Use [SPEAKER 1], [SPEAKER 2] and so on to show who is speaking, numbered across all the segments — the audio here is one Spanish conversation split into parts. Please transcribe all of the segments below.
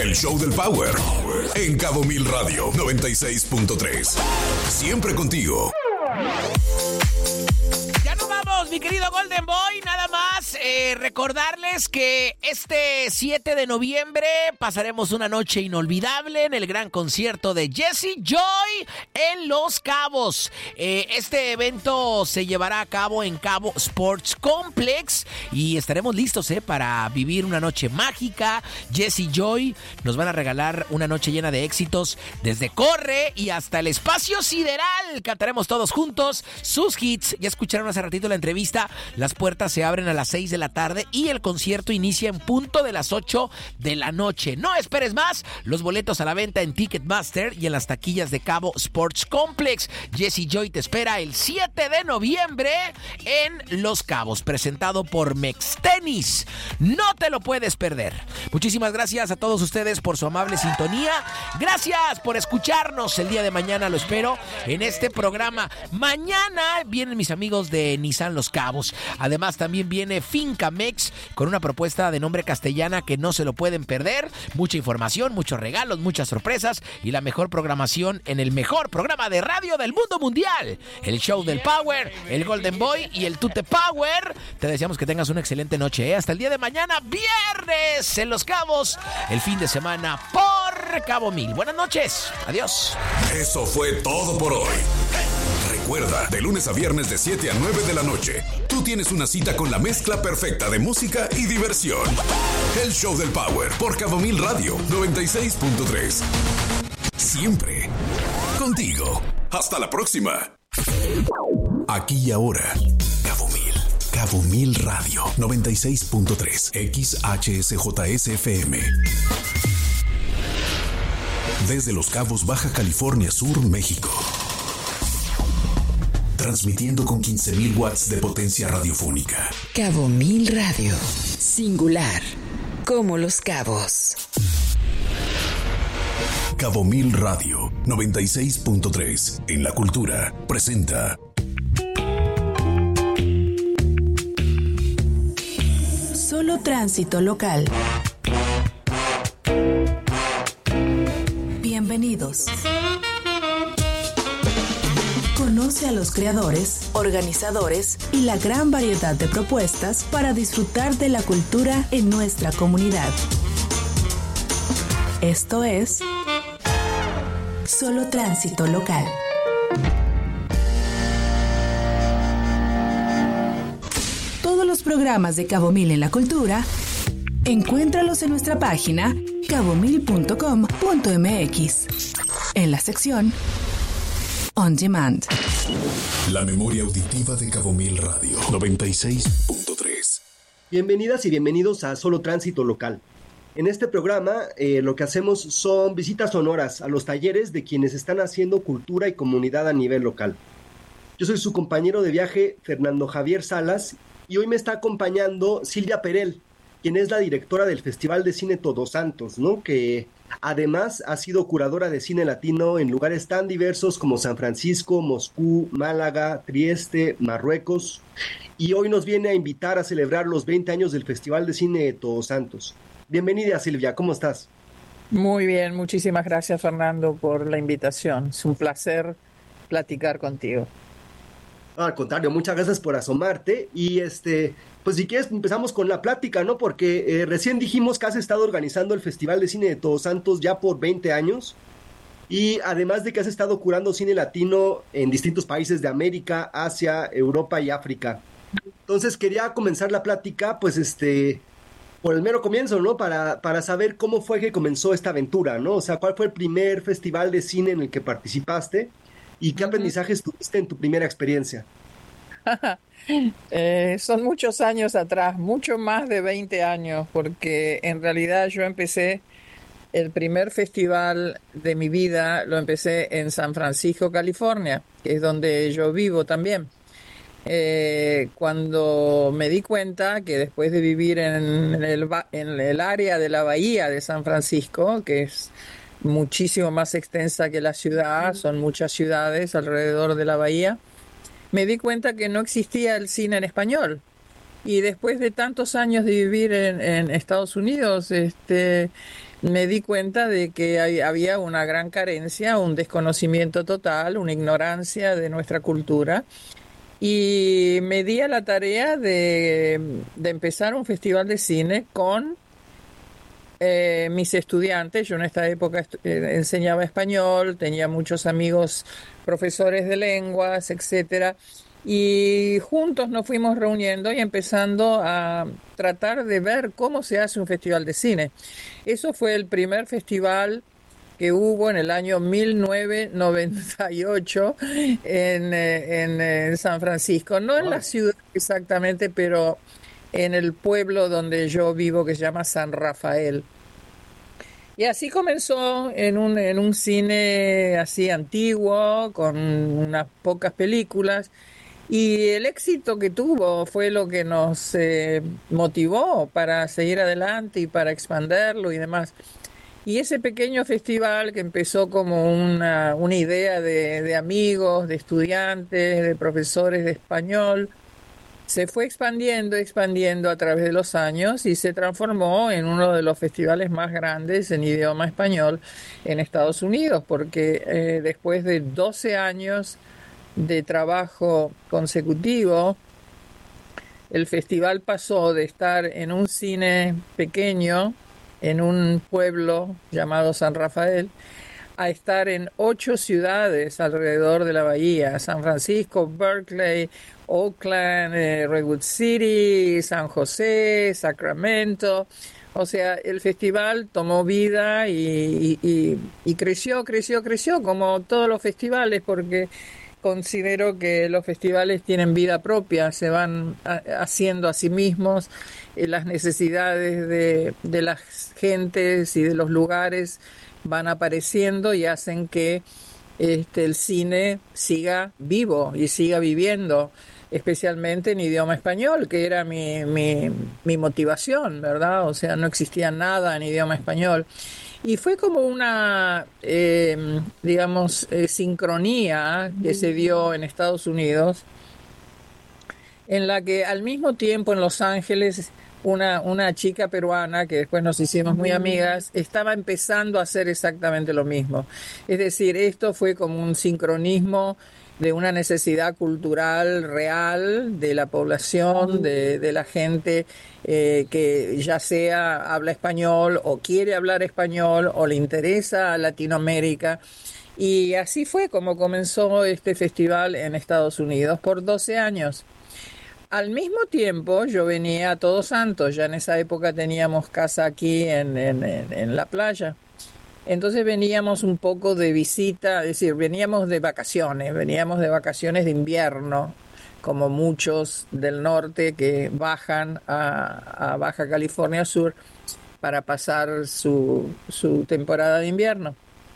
[SPEAKER 1] El show del Power en Cabo Mil Radio 96.3. Siempre contigo.
[SPEAKER 2] Ya nos vamos, mi querido Golden Boy. Nada más recordarles que este 7 de noviembre pasaremos una noche inolvidable en el gran concierto de Jessie Joy en Los Cabos. Este evento se llevará a cabo en Cabo Sports Complex y estaremos listos para vivir una noche mágica. Jessie Joy nos van a regalar una noche llena de éxitos desde Corre y hasta el Espacio Sideral. Cantaremos todos juntos sus hits. Ya escucharon hace ratito la entrevista. Las puertas se abren a las 6 de la tarde y el concierto inicia en punto de las 8 de la noche. No esperes más. Los boletos a la venta en Ticketmaster y en las taquillas de Cabo Sports Complex. Jessie Joy te espera el 7 de noviembre en Los Cabos, presentado por Mextenis. No te lo puedes perder. Muchísimas gracias a todos ustedes por su amable sintonía. Gracias por escucharnos. El día de mañana lo espero en este programa. Mañana vienen mis amigos de Nissan Los Cabos. Además también viene Finca Mex con una propuesta de nombre castellana que no se lo pueden perder. Mucha información, muchos regalos, muchas sorpresas y la mejor programación en el mejor programa de radio del mundo mundial. El show del Power, el Golden Boy y el Tute Power. Te deseamos que tengas una excelente noche. Hasta el día de mañana, viernes en Los Cabos. El fin de semana por Cabo Mil. Buenas noches. Adiós.
[SPEAKER 1] Eso fue todo por hoy. Recuerda, de lunes a viernes de 7 a 9 de la noche, tú tienes una cita con la mezcla perfecta de música y diversión. El show del Power por Cabo Mil Radio 96.3. Siempre contigo. Hasta la próxima. Aquí y ahora, Cabo Mil. Cabo Mil Radio 96.3 XHSJSFM. Desde Los Cabos, Baja California Sur, México. Transmitiendo con 15.000 watts de potencia radiofónica.
[SPEAKER 3] Cabo Mil Radio. Singular. Como Los Cabos.
[SPEAKER 1] Cabo Mil Radio 96.3. En la cultura. Presenta.
[SPEAKER 4] Solo tránsito local. Bienvenidos. Conoce a los creadores, organizadores y la gran variedad de propuestas para disfrutar de la cultura en nuestra comunidad. Esto es Solo Tránsito Local. Todos los programas de Cabo Mil en la cultura, encuéntralos en nuestra página cabomil.com.mx en la sección On Demand.
[SPEAKER 1] La memoria auditiva de Cabo Mil Radio 96.3.
[SPEAKER 5] Bienvenidas y bienvenidos a Solo Tránsito Local. En este programa lo que hacemos son visitas sonoras a los talleres de quienes están haciendo cultura y comunidad a nivel local. Yo soy su compañero de viaje, Fernando Javier Salas, y hoy me está acompañando Silvia Perel, quien es la directora del Festival de Cine Todos Santos, ¿no? Que además ha sido curadora de cine latino en lugares tan diversos como San Francisco, Moscú, Málaga, Trieste, Marruecos, y hoy nos viene a invitar a celebrar los 20 años del Festival de Cine Todos Santos. Bienvenida, Silvia, ¿cómo estás?
[SPEAKER 6] Muy bien, muchísimas gracias, Fernando, por la invitación. Es un placer platicar contigo.
[SPEAKER 5] Al contrario, muchas gracias por asomarte y pues si quieres empezamos con la plática, ¿no? Porque recién dijimos que has estado organizando el Festival de Cine de Todos Santos ya por 20 años y además de que has estado curando cine latino en distintos países de América, Asia, Europa y África. Entonces quería comenzar la plática, pues por el mero comienzo, ¿no? Para saber cómo fue que comenzó esta aventura, ¿no? O sea, ¿cuál fue el primer festival de cine en el que participaste? ¿Y qué aprendizajes tuviste en tu primera experiencia?
[SPEAKER 6] Son muchos años atrás, mucho más de 20 años, porque en realidad yo empecé el primer festival de mi vida, lo empecé en San Francisco, California, que es donde yo vivo también. Cuando me di cuenta que después de vivir en el área de la bahía de San Francisco, que es muchísimo más extensa que la ciudad, son muchas ciudades alrededor de la bahía, me di cuenta que no existía el cine en español. Y después de tantos años de vivir en Estados Unidos, me di cuenta de que había una gran carencia, un desconocimiento total, una ignorancia de nuestra cultura. Y me di a la tarea de empezar un festival de cine con mis estudiantes. Yo en esta época enseñaba español, tenía muchos amigos profesores de lenguas, etcétera, y juntos nos fuimos reuniendo y empezando a tratar de ver cómo se hace un festival de cine. Eso fue el primer festival que hubo en el año 1998 en San Francisco, no en la ciudad exactamente, pero en el pueblo donde yo vivo, que se llama San Rafael. Y así comenzó en un cine así antiguo, con unas pocas películas, y el éxito que tuvo fue lo que nos motivó para seguir adelante y para expandirlo y demás. Y ese pequeño festival que empezó como una idea de amigos, de estudiantes, de profesores de español, se fue expandiendo a través de los años y se transformó en uno de los festivales más grandes en idioma español en Estados Unidos, porque después de 12 años de trabajo consecutivo, el festival pasó de estar en un cine pequeño, en un pueblo llamado San Rafael, a estar en 8 ciudades alrededor de la bahía: San Francisco, Berkeley, Oakland, Redwood City, San José, Sacramento. O sea, el festival tomó vida y creció, como todos los festivales, porque considero que los festivales tienen vida propia, se van haciendo a sí mismos. Las necesidades de las gentes y de los lugares van apareciendo y hacen que el cine siga vivo y siga viviendo, especialmente en idioma español, que era mi motivación, ¿verdad? O sea, no existía nada en idioma español. Y fue como una, sincronía que se dio en Estados Unidos, en la que al mismo tiempo en Los Ángeles una chica peruana, que después nos hicimos muy amigas, estaba empezando a hacer exactamente lo mismo. Es decir, esto fue como un sincronismo de una necesidad cultural real de la población, de la gente que ya sea habla español o quiere hablar español o le interesa a Latinoamérica. Y así fue como comenzó este festival en Estados Unidos por 12 años. Al mismo tiempo yo venía a Todos Santos, ya en esa época teníamos casa aquí en la playa. Entonces veníamos un poco de visita, es decir, veníamos de vacaciones de invierno, como muchos del norte que bajan a Baja California Sur para pasar su temporada de invierno.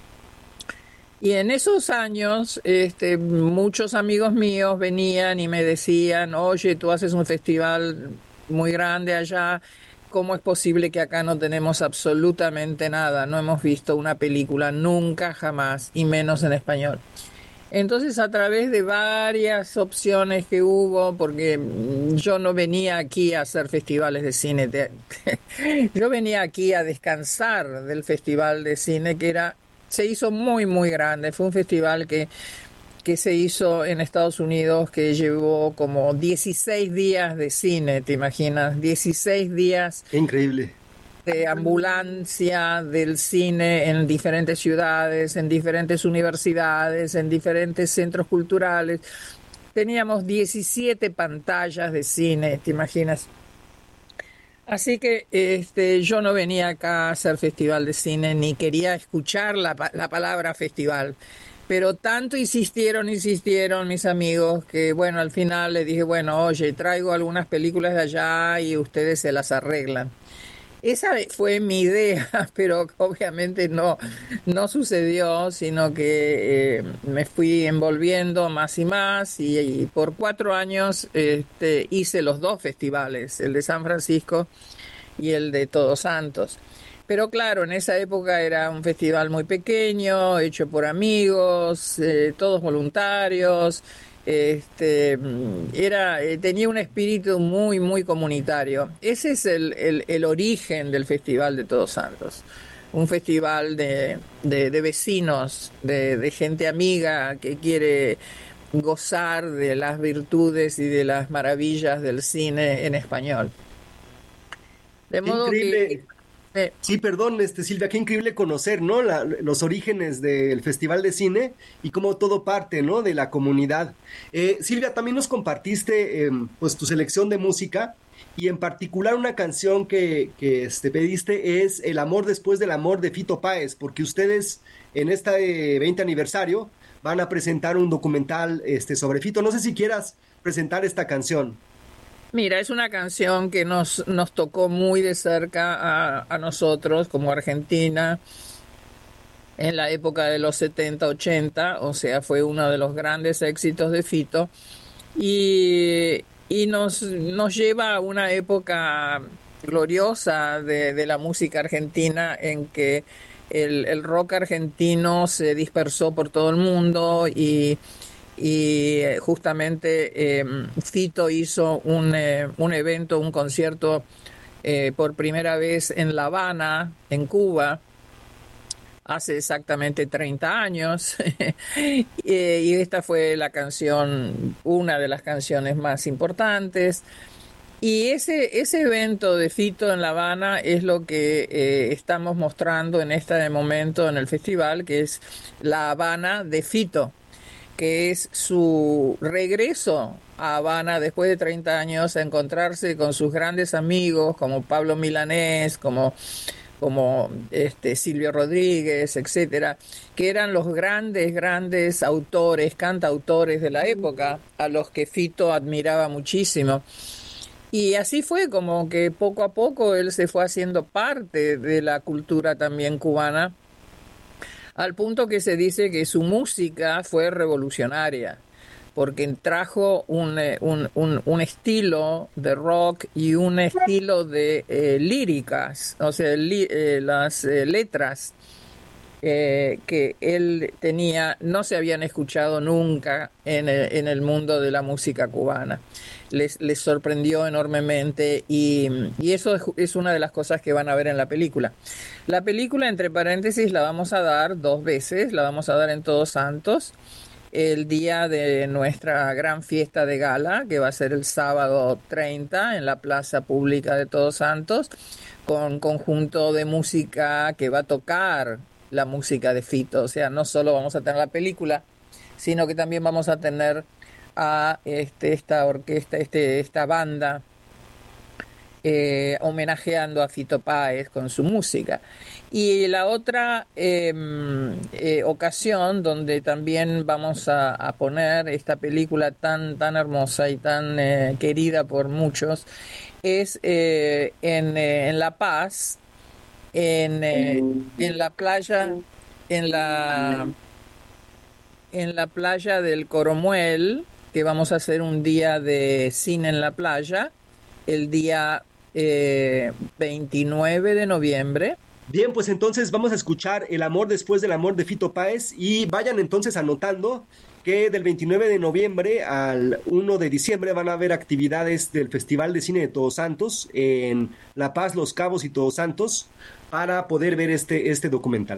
[SPEAKER 6] Y en esos años, muchos amigos míos venían y me decían: oye, tú haces un festival muy grande allá, ¿cómo es posible que acá no tenemos absolutamente nada? No hemos visto una película nunca, jamás, y menos en español. Entonces, a través de varias opciones que hubo, porque yo no venía aquí a hacer festivales de cine, yo venía aquí a descansar del festival de cine, se hizo muy, muy grande. Fue un festival que se hizo en Estados Unidos, que llevó como 16 días de cine, ¿te imaginas? 16 días.
[SPEAKER 5] Increíble.
[SPEAKER 6] De ambulancia del cine en diferentes ciudades, en diferentes universidades, en diferentes centros culturales. Teníamos 17 pantallas de cine, ¿te imaginas? Así que yo no venía acá a hacer festival de cine, ni quería escuchar la palabra festival. Pero tanto insistieron mis amigos, que bueno, al final les dije: bueno, oye, traigo algunas películas de allá y ustedes se las arreglan. Esa fue mi idea, pero obviamente no sucedió, sino que me fui envolviendo más y más, y por 4 años hice los 2 festivales, el de San Francisco y el de Todos Santos. Pero claro, en esa época era un festival muy pequeño, hecho por amigos, todos voluntarios. Tenía un espíritu muy, muy comunitario. Ese es el origen del Festival de Todos Santos. un festival de vecinos, de gente amiga que quiere gozar de las virtudes y de las maravillas del cine en español. De modo
[SPEAKER 5] Increíble.
[SPEAKER 6] que
[SPEAKER 5] Sí, perdón, Silvia, qué increíble conocer, ¿no? Los orígenes del Festival de Cine y cómo todo parte, ¿no? De la comunidad. Silvia, también nos compartiste, pues, tu selección de música y en particular una canción que pediste es El amor después del amor de Fito Páez, porque ustedes en este 20 aniversario van a presentar un documental sobre Fito. No sé si quieras presentar esta canción.
[SPEAKER 6] mira, es una canción que nos tocó muy de cerca a nosotros como Argentina en la época de los 70, 80, o sea, fue uno de los grandes éxitos de Fito y nos lleva a una época gloriosa de la música argentina en que el rock argentino se dispersó por todo el mundo y justamente Fito hizo un evento, un concierto por primera vez en La Habana, en Cuba, hace exactamente 30 años. Y esta fue la canción, una de las canciones más importantes. Y ese evento de Fito en La Habana es lo que estamos mostrando en este momento en el festival, que es La Habana de Fito, que es su regreso a Habana después de 30 años a encontrarse con sus grandes amigos como Pablo Milanés, como Silvio Rodríguez, etcétera, que eran los grandes autores, cantautores de la época, a los que Fito admiraba muchísimo. Y así fue como que poco a poco él se fue haciendo parte de la cultura también cubana, al punto que se dice que su música fue revolucionaria, porque trajo un estilo de rock y un estilo de líricas, o sea, las letras que él tenía no se habían escuchado nunca en el mundo de la música cubana. Les sorprendió enormemente y eso es una de las cosas que van a ver en la película. La película, entre paréntesis, la vamos a dar 2 veces, la vamos a dar en Todos Santos, el día de nuestra gran fiesta de gala, que va a ser el sábado 30 en la Plaza Pública de Todos Santos, con conjunto de música que va a tocar la música de Fito. O sea, no solo vamos a tener la película, sino que también vamos a tener a esta orquesta, esta banda homenajeando a Fito Páez con su música. Y la otra ocasión donde también vamos a poner esta película tan hermosa y tan querida por muchos es en La Paz, en la playa, en la playa del Coromuel, que vamos a hacer un día de cine en la playa, el día 29 de noviembre.
[SPEAKER 5] Bien, pues entonces vamos a escuchar El amor después del amor de Fito Páez y vayan entonces anotando que del 29 de noviembre al 1 de diciembre van a haber actividades del Festival de Cine de Todos Santos en La Paz, Los Cabos y Todos Santos para poder ver este documental.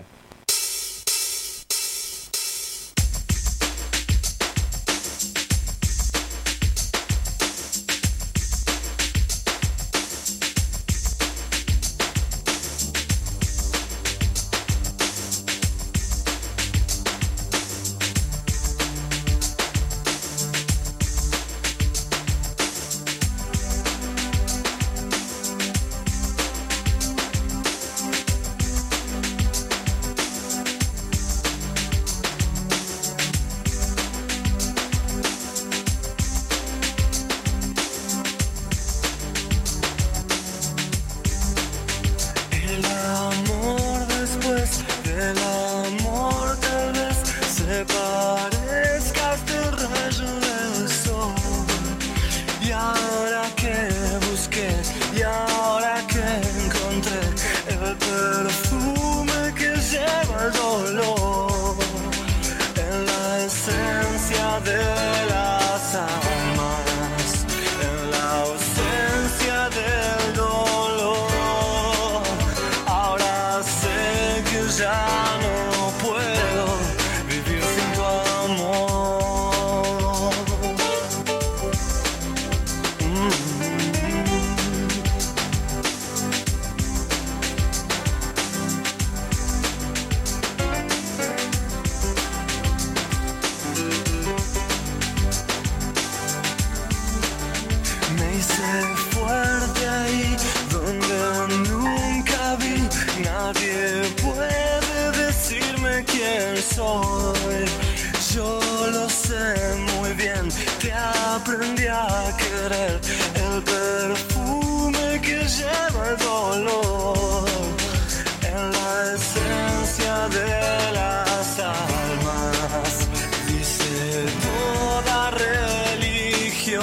[SPEAKER 7] hice fuerte ahí donde nunca vi. Nadie puede decirme quién soy. Yo lo sé muy bien, te aprendí a querer. El perfume que lleva el dolor en la esencia de las almas, dice toda religión.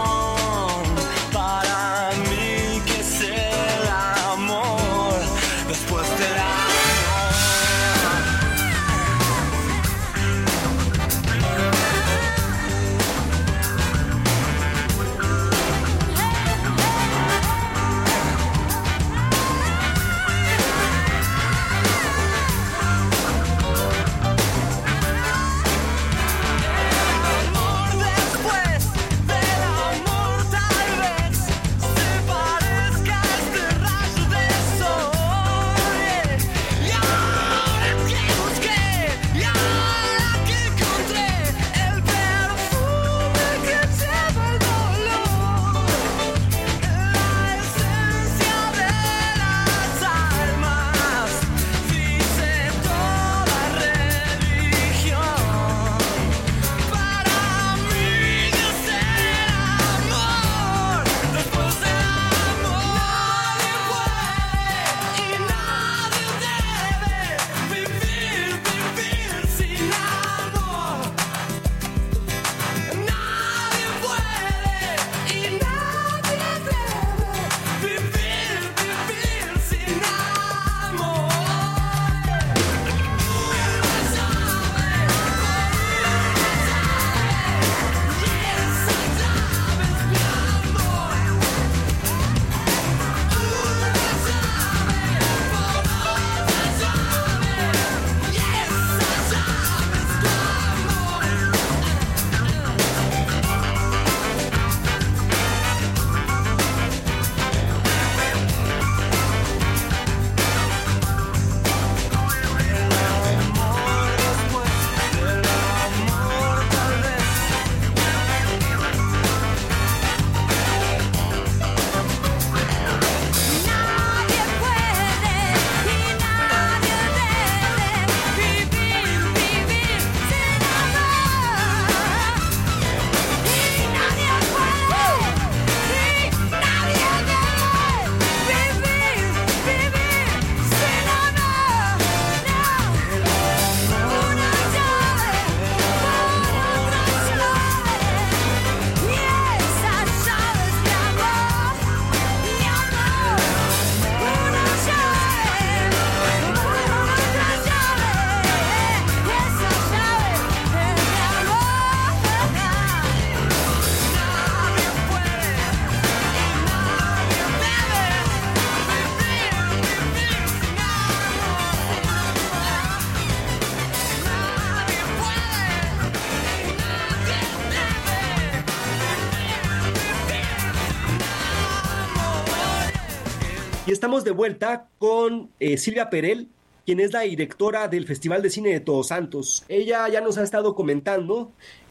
[SPEAKER 7] Para mí que es el amor después del amor.
[SPEAKER 5] Y estamos de vuelta con Silvia Perel, quien es la directora del Festival de Cine de Todos Santos. Ella ya nos ha estado comentando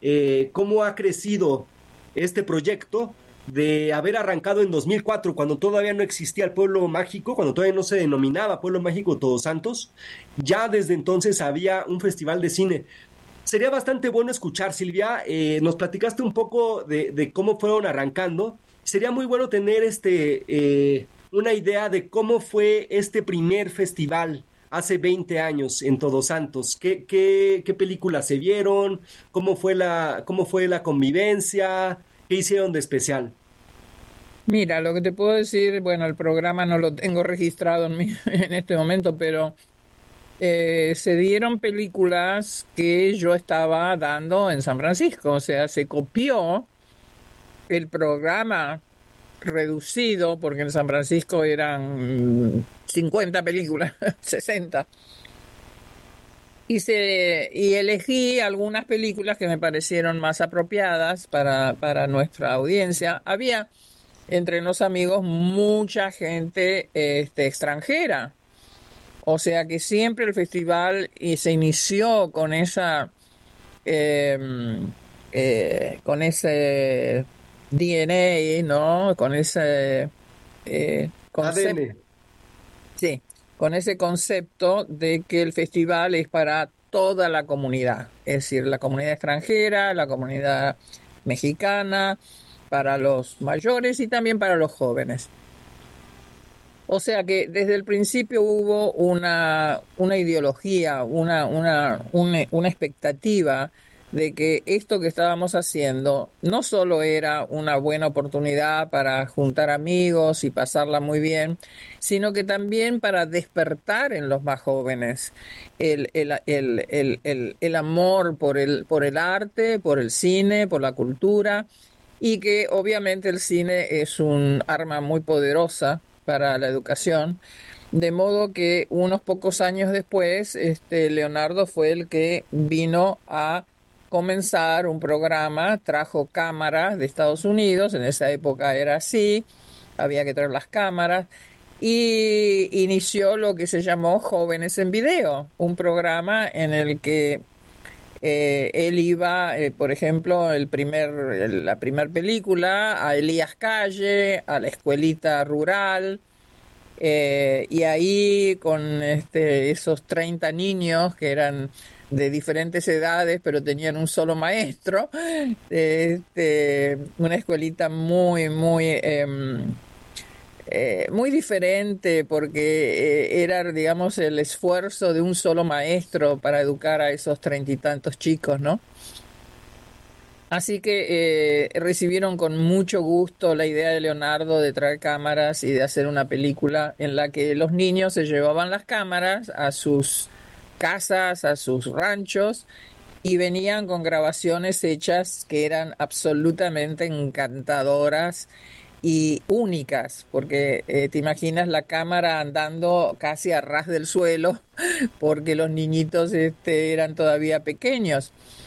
[SPEAKER 5] cómo ha crecido este proyecto de haber arrancado en 2004, cuando todavía no existía el Pueblo Mágico, cuando todavía no se denominaba Pueblo Mágico Todos Santos. Ya desde entonces había un festival de cine. Sería bastante bueno escuchar, Silvia, nos platicaste un poco de cómo fueron arrancando. Sería muy bueno tener una idea de cómo fue este primer festival hace 20 años en Todos Santos. ¿Qué películas se vieron? ¿Cómo fue la convivencia? ¿Qué hicieron de especial?
[SPEAKER 6] Mira, lo que te puedo decir, bueno, el programa no lo tengo registrado en este momento, pero se dieron películas que yo estaba dando en San Francisco. O sea, se copió el programa reducido, porque en San Francisco eran 50 películas, 60. Y elegí algunas películas que me parecieron más apropiadas para nuestra audiencia. Había entre los amigos mucha gente extranjera. O sea que siempre el festival se inició con ese DNA, ¿no? Con ese concepto.
[SPEAKER 5] ADN.
[SPEAKER 6] Sí, con ese concepto de que el festival es para toda la comunidad, es decir, la comunidad extranjera, la comunidad mexicana, para los mayores y también para los jóvenes. O sea que desde el principio hubo una ideología, una expectativa de que esto que estábamos haciendo no solo era una buena oportunidad para juntar amigos y pasarla muy bien, sino que también para despertar en los más jóvenes el amor por el arte, por el cine, por la cultura, y que obviamente el cine es un arma muy poderosa para la educación. De modo que unos pocos años después, Leonardo fue el que vino a comenzar un programa, trajo cámaras de Estados Unidos, en esa época era así, había que traer las cámaras, y inició lo que se llamó Jóvenes en Video, un programa en el que él iba, por ejemplo, la primer película, a Elías Calle, a la escuelita rural, y ahí con esos 30 niños que eran de diferentes edades, pero tenían un solo maestro, una escuelita muy, muy, muy diferente, porque era, digamos, el esfuerzo de un solo maestro para educar a esos 30 y tantos chicos, ¿no? Así que recibieron con mucho gusto la idea de Leonardo de traer cámaras y de hacer una película en la que los niños se llevaban las cámaras a sus casas, a sus ranchos, y venían con grabaciones hechas que eran absolutamente encantadoras y únicas, porque te imaginas la cámara andando casi a ras del suelo, porque los niñitos eran todavía pequeños.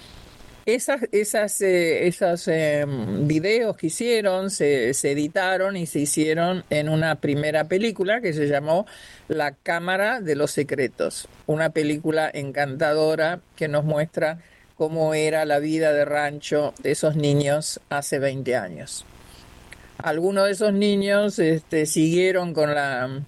[SPEAKER 6] Esos videos que hicieron se editaron y se hicieron en una primera película que se llamó La Cámara de los Secretos, una película encantadora que nos muestra cómo era la vida de rancho de esos niños hace 20 años. Algunos de esos niños siguieron con la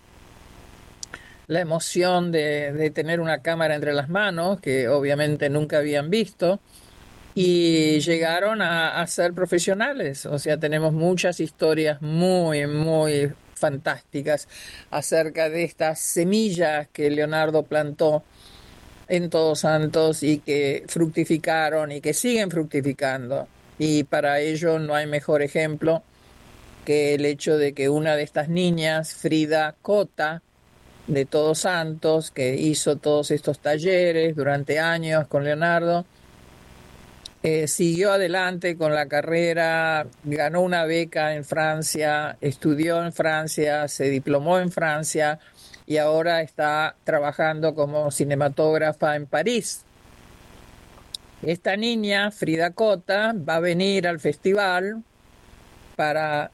[SPEAKER 6] emoción de tener una cámara entre las manos, que obviamente nunca habían visto, y llegaron a ser profesionales. O sea, tenemos muchas historias muy, muy fantásticas acerca de estas semillas que Leonardo plantó en Todos Santos y que fructificaron y que siguen fructificando. Y para ello no hay mejor ejemplo que el hecho de que una de estas niñas, Frida Cota, de Todos Santos, que hizo todos estos talleres durante años con Leonardo, siguió adelante con la carrera, ganó una beca en Francia, estudió en Francia, se diplomó en Francia y ahora está trabajando como cinematógrafa en París. Esta niña, Frida Cota, va a venir al festival para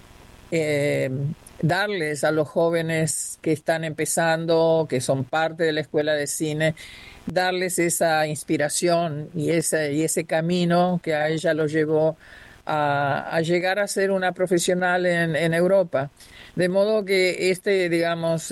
[SPEAKER 6] darles a los jóvenes que están empezando, que son parte de la escuela de cine, darles esa inspiración y ese camino que a ella lo llevó a llegar a ser una profesional en Europa. De modo que digamos,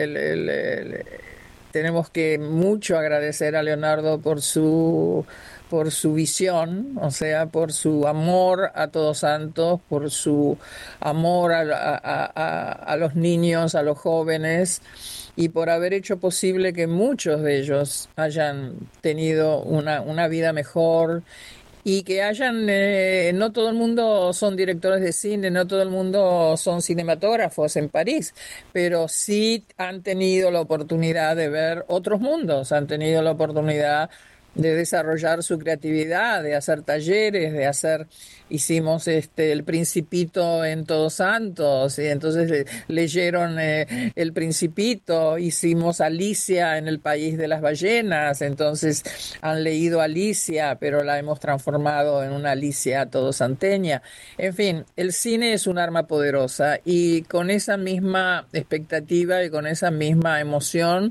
[SPEAKER 6] tenemos que mucho agradecer a Leonardo por su visión, o sea, por su amor a Todos Santos, por su amor a los niños, a los jóvenes, y por haber hecho posible que muchos de ellos hayan tenido una vida mejor y que no todo el mundo son directores de cine, no todo el mundo son cinematógrafos en París, pero sí han tenido la oportunidad de ver otros mundos, han tenido la oportunidad de desarrollar su creatividad, de hacer talleres, hicimos El Principito en Todos Santos, y entonces leyeron El Principito, hicimos Alicia en el País de las Ballenas, entonces han leído Alicia, pero la hemos transformado en una Alicia todosanteña. En fin, el cine es un arma poderosa y con esa misma expectativa y con esa misma emoción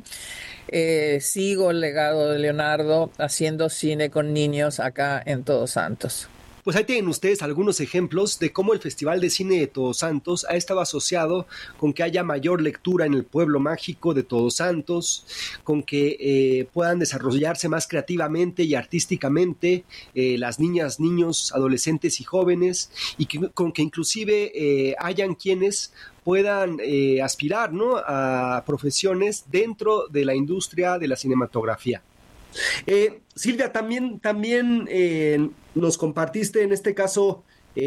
[SPEAKER 6] sigo el legado de Leonardo haciendo cine con niños acá en Todos Santos.
[SPEAKER 5] Pues ahí tienen ustedes algunos ejemplos de cómo el Festival de Cine de Todos Santos ha estado asociado con que haya mayor lectura en el pueblo mágico de Todos Santos, con que puedan desarrollarse más creativamente y artísticamente las niñas, niños, adolescentes y jóvenes, y con que inclusive hayan quienes puedan aspirar, ¿no?, a profesiones dentro de la industria de la cinematografía. Silvia, también nos compartiste en este caso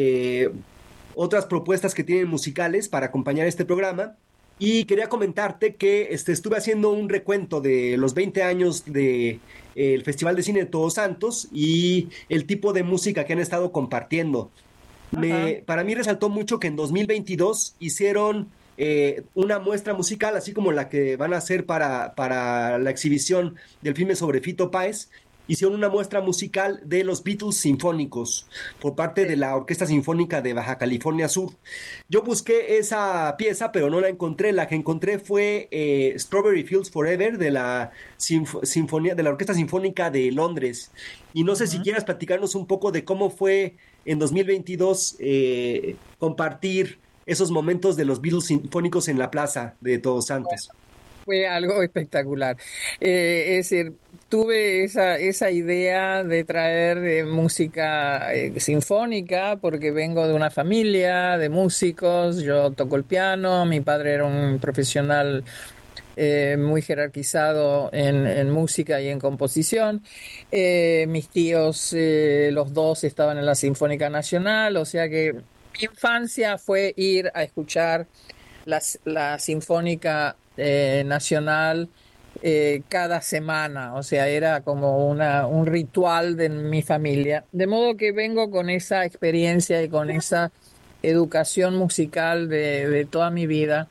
[SPEAKER 5] otras propuestas que tienen musicales para acompañar este programa, y quería comentarte que estuve haciendo un recuento de los 20 años del Festival de Cine de Todos Santos y el tipo de música que han estado compartiendo. Para mí resaltó mucho que en 2022 hicieron una muestra musical, así como la que van a hacer para la exhibición del filme sobre Fito Páez. Hicieron una muestra musical de los Beatles sinfónicos por parte de la Orquesta Sinfónica de Baja California Sur. Yo busqué esa pieza, pero no la encontré. La que encontré fue Strawberry Fields Forever de la Orquesta Sinfónica de Londres. Y no sé si quieras platicarnos un poco de cómo fue en 2022 compartir esos momentos de los Beatles sinfónicos en la Plaza de Todos Santos.
[SPEAKER 6] Fue algo espectacular. Es decir, tuve esa idea de traer música sinfónica porque vengo de una familia de músicos. Yo toco el piano, mi padre era un profesional muy jerarquizado en música y en composición. Mis tíos, los dos, estaban en la Sinfónica Nacional, o sea que mi infancia fue ir a escuchar la Sinfónica Nacional cada semana, o sea, era como un ritual de mi familia, de modo que vengo con esa experiencia y con esa educación musical de toda mi vida,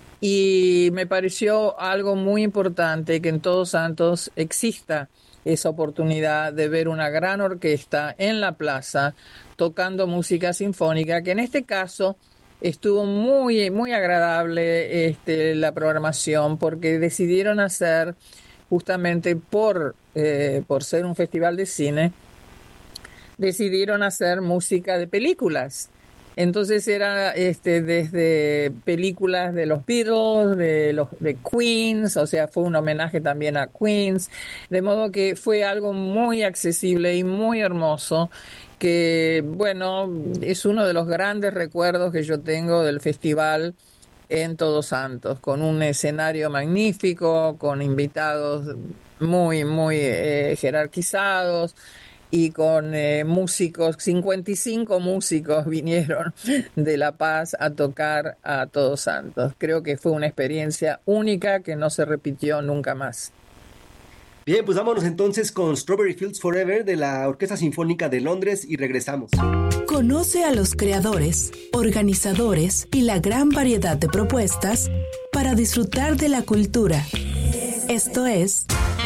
[SPEAKER 6] y me pareció algo muy importante que en Todos Santos exista esa oportunidad de ver una gran orquesta en la plaza tocando música sinfónica, que en este caso estuvo muy, muy agradable la programación, porque decidieron hacer, justamente por ser un festival de cine, decidieron hacer música de películas. Entonces era desde películas de los Beatles, de Queens, o sea, fue un homenaje también a Queens, de modo que fue algo muy accesible y muy hermoso, que, bueno, es uno de los grandes recuerdos que yo tengo del festival en Todos Santos, con un escenario magnífico, con invitados muy, muy jerarquizados y con músicos. 55 músicos vinieron de La Paz a tocar a Todos Santos. Creo que fue una experiencia única que no se repitió nunca más.
[SPEAKER 5] Bien, pues vámonos entonces con Strawberry Fields Forever de la Orquesta Sinfónica de Londres y regresamos.
[SPEAKER 4] Conoce a los creadores, organizadores y la gran variedad de propuestas para disfrutar de la cultura. Esto es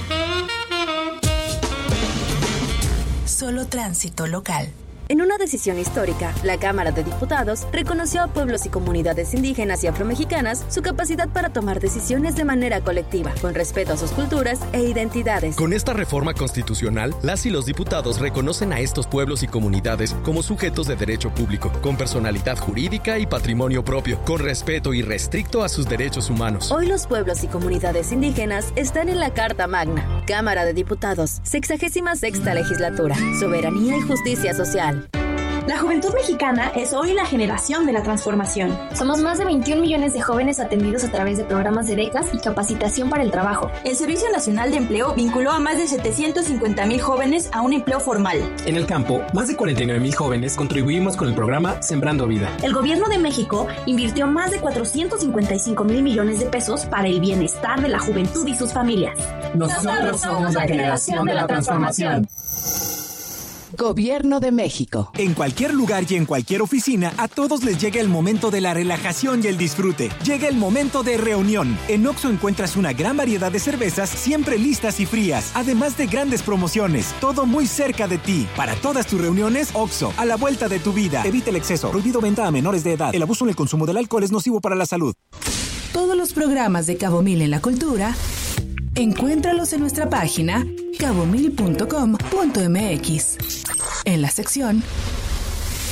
[SPEAKER 4] Solo Tránsito Local.
[SPEAKER 8] En una decisión histórica, la Cámara de Diputados reconoció a pueblos y comunidades indígenas y afromexicanas su capacidad para tomar decisiones de manera colectiva, con respeto a sus culturas e identidades.
[SPEAKER 9] Con esta reforma constitucional, las y los diputados reconocen a estos pueblos y comunidades como sujetos de derecho público, con personalidad jurídica y patrimonio propio, con respeto irrestricto a sus derechos humanos.
[SPEAKER 8] Hoy los pueblos y comunidades indígenas están en la Carta Magna. Cámara de Diputados, 66ª Legislatura, Soberanía y Justicia Social.
[SPEAKER 10] La juventud mexicana es hoy la generación de la transformación.
[SPEAKER 11] Somos más de 21 millones de jóvenes atendidos a través de programas de becas y capacitación para el trabajo.
[SPEAKER 10] El Servicio Nacional de Empleo vinculó a más de 750,000 jóvenes a un empleo formal.
[SPEAKER 12] En el campo, más de 49,000 jóvenes contribuimos con el programa Sembrando Vida.
[SPEAKER 11] El gobierno de México invirtió más de 455,000 millones de pesos para el bienestar de la juventud y sus familias.
[SPEAKER 12] Nosotros somos la generación de la transformación.
[SPEAKER 3] Gobierno de México.
[SPEAKER 13] En cualquier lugar y en cualquier oficina, a todos les llega el momento de la relajación y el disfrute. Llega el momento de reunión. En Oxxo encuentras una gran variedad de cervezas siempre listas y frías, además de grandes promociones. Todo muy cerca de ti. Para todas tus reuniones, Oxxo, a la vuelta de tu vida. Evita el exceso. Prohibido venta a menores de edad. El abuso en el consumo del alcohol es nocivo para la salud.
[SPEAKER 4] Todos los programas de Cabo Mil en la cultura, encuéntralos en nuestra página cabomil.com.mx. En la sección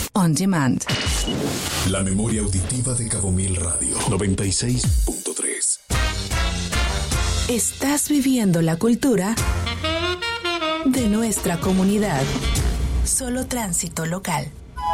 [SPEAKER 4] On Demand.
[SPEAKER 1] La memoria auditiva de Cabo Mil Radio 96.3.
[SPEAKER 4] Estás viviendo la cultura de nuestra comunidad. Solo Tránsito Local.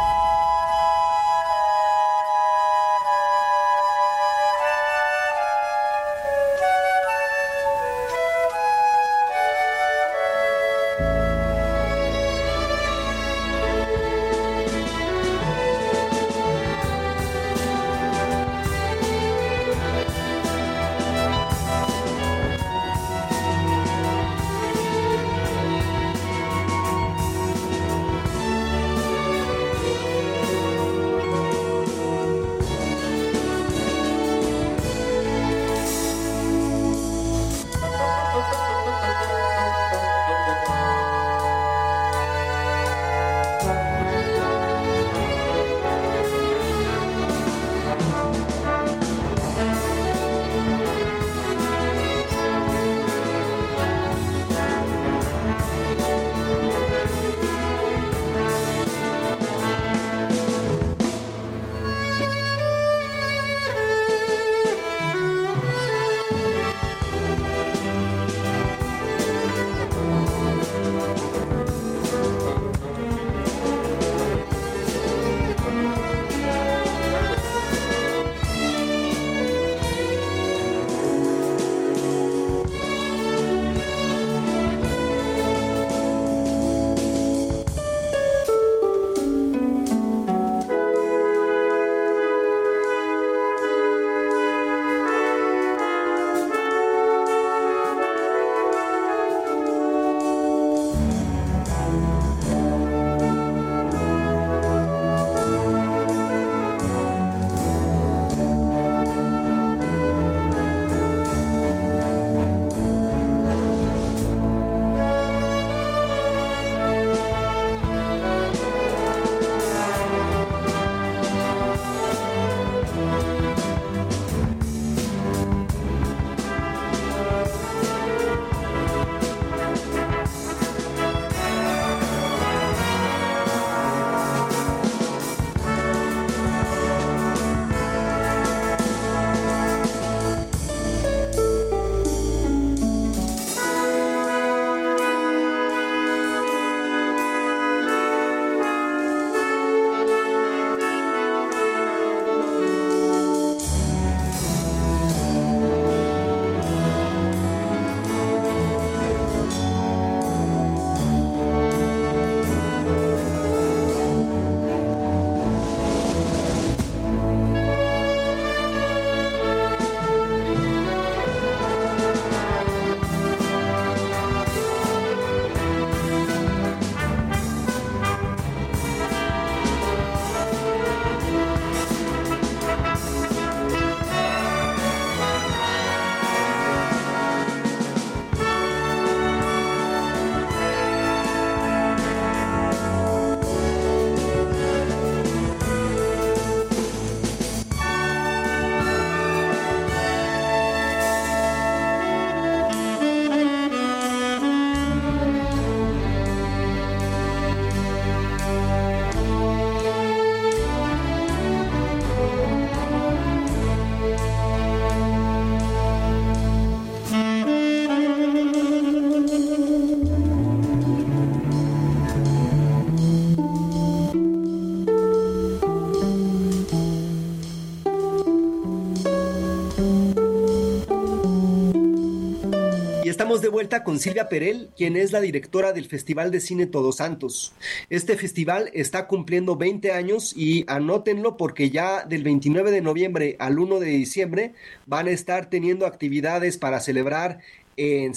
[SPEAKER 5] Estamos de vuelta con Silvia Perel, quien es la directora del Festival de Cine Todos Santos. Este festival está cumpliendo 20 años y anótenlo porque ya del 29 de noviembre al 1 de diciembre van a estar teniendo actividades para celebrar en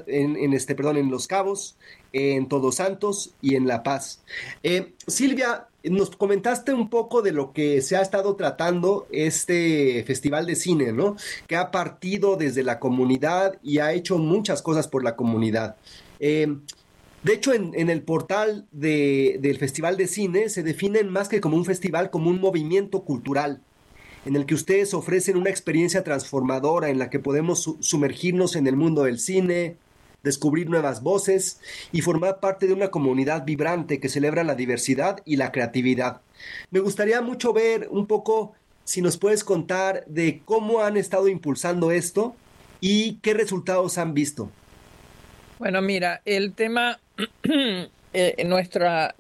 [SPEAKER 5] Los Cabos, en Todos Santos y en La Paz. Silvia, nos comentaste un poco de lo que se ha estado tratando este festival de cine, ¿no? Que ha partido desde la comunidad y ha hecho muchas cosas por la comunidad. De hecho, en el portal del Festival de Cine se definen más que como un festival, como un movimiento cultural, en el que ustedes ofrecen una experiencia transformadora en la que podemos sumergirnos en el mundo del cine, descubrir nuevas voces y formar parte de una comunidad vibrante que celebra la diversidad y la creatividad. Me gustaría mucho ver un poco, si nos puedes contar de cómo han estado impulsando esto y qué resultados han visto.
[SPEAKER 6] Bueno, mira, el tema, nuestra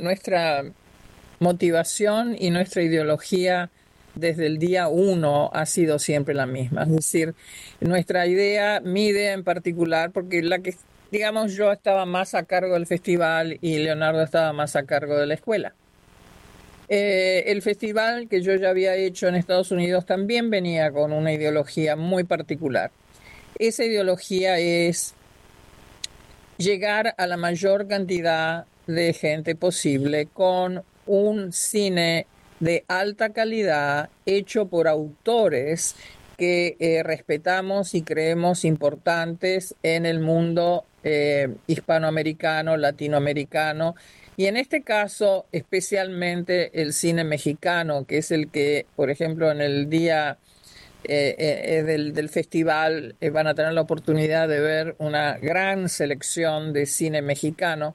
[SPEAKER 6] motivación y nuestra ideología desde el día 1 ha sido siempre la misma. Es decir, nuestra idea, mi idea en particular, porque la que, digamos, yo estaba más a cargo del festival y Leonardo estaba más a cargo de la escuela. El festival que yo ya había hecho en Estados Unidos también venía con una ideología muy particular. Esa ideología es llegar a la mayor cantidad de gente posible con un cine de alta calidad hecho por autores que respetamos y creemos importantes en el mundo hispanoamericano, latinoamericano, y en este caso especialmente el cine mexicano, que es el que, por ejemplo, en el día del festival van a tener la oportunidad de ver una gran selección de cine mexicano.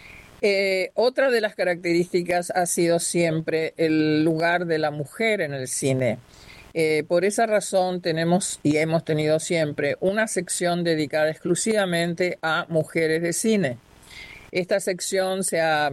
[SPEAKER 6] Otra de las características ha sido siempre el lugar de la mujer en el cine. Por esa razón tenemos y hemos tenido siempre una sección dedicada exclusivamente a mujeres de cine. Esta sección se ha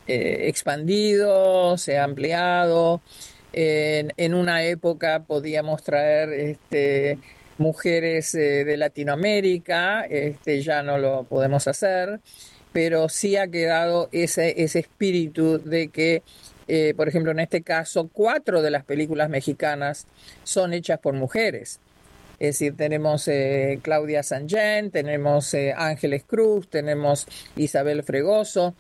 [SPEAKER 6] expandido, se ha ampliado. En una época podíamos traer mujeres de Latinoamérica, ya no lo podemos hacer, pero sí ha quedado ese espíritu de que, por ejemplo, en este caso, 4 de las películas mexicanas son hechas por mujeres. Es decir, tenemos Claudia Sangén, tenemos Ángeles Cruz, tenemos Isabel Fregoso,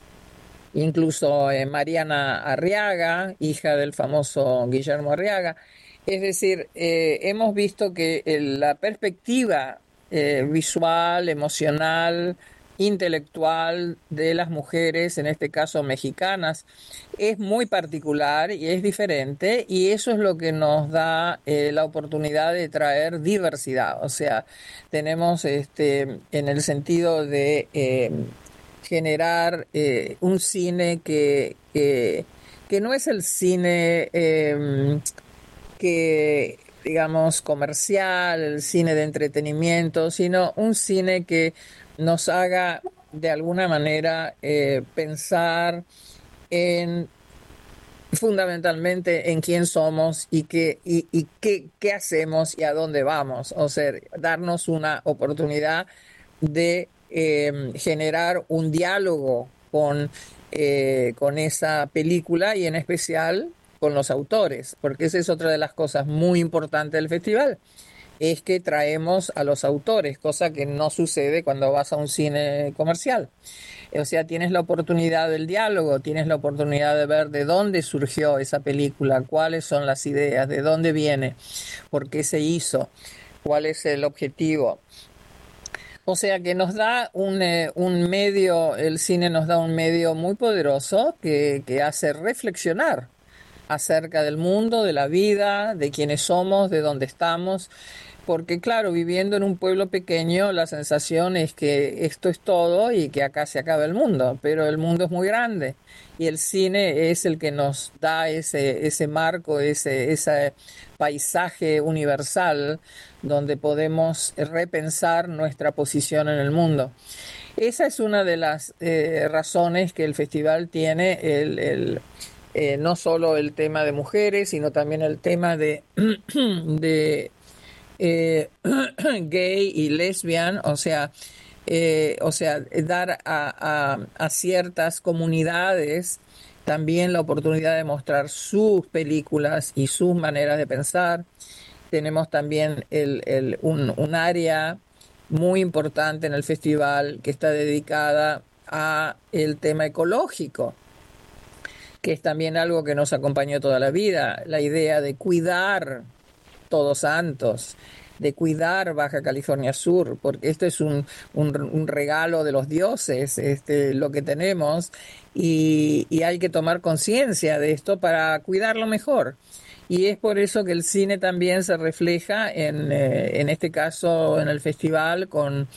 [SPEAKER 6] incluso Mariana Arriaga, hija del famoso Guillermo Arriaga. Es decir, hemos visto que la perspectiva visual, emocional, intelectual de las mujeres, en este caso mexicanas, es muy particular y es diferente, y eso es lo que nos da la oportunidad de traer diversidad. O sea, tenemos en el sentido de generar un cine que no es el cine que, digamos, comercial, el cine de entretenimiento, sino un cine que nos haga de alguna manera pensar fundamentalmente en quién somos y qué hacemos y a dónde vamos. O sea, darnos una oportunidad de generar un diálogo con esa película y en especial con los autores, porque esa es otra de las cosas muy importantes del festival, es que traemos a los autores, cosa que no sucede cuando vas a un cine comercial. O sea, tienes la oportunidad del diálogo, tienes la oportunidad de ver de dónde surgió esa película, cuáles son las ideas, de dónde viene, por qué se hizo, cuál es el objetivo. O sea que nos da un medio, el cine nos da un medio muy poderoso que hace reflexionar acerca del mundo, de la vida, de quiénes somos, de dónde estamos. Porque claro, viviendo en un pueblo pequeño, la sensación es que esto es todo y que acá se acaba el mundo, pero el mundo es muy grande y el cine es el que nos da ese marco, ese paisaje universal donde podemos repensar nuestra posición en el mundo. Esa es una de las razones que el festival tiene, no solo el tema de mujeres, sino también el tema de gay y lesbian, o sea, dar a ciertas comunidades también la oportunidad de mostrar sus películas y sus maneras de pensar. Tenemos también un área muy importante en el festival que está dedicada a el tema ecológico, que es también algo que nos acompañó toda la vida, la idea de cuidar Todos Santos, de cuidar Baja California Sur, porque esto es un regalo de los dioses, lo que tenemos, y hay que tomar conciencia de esto para cuidarlo mejor. Y es por eso que el cine también se refleja en este caso en el festival con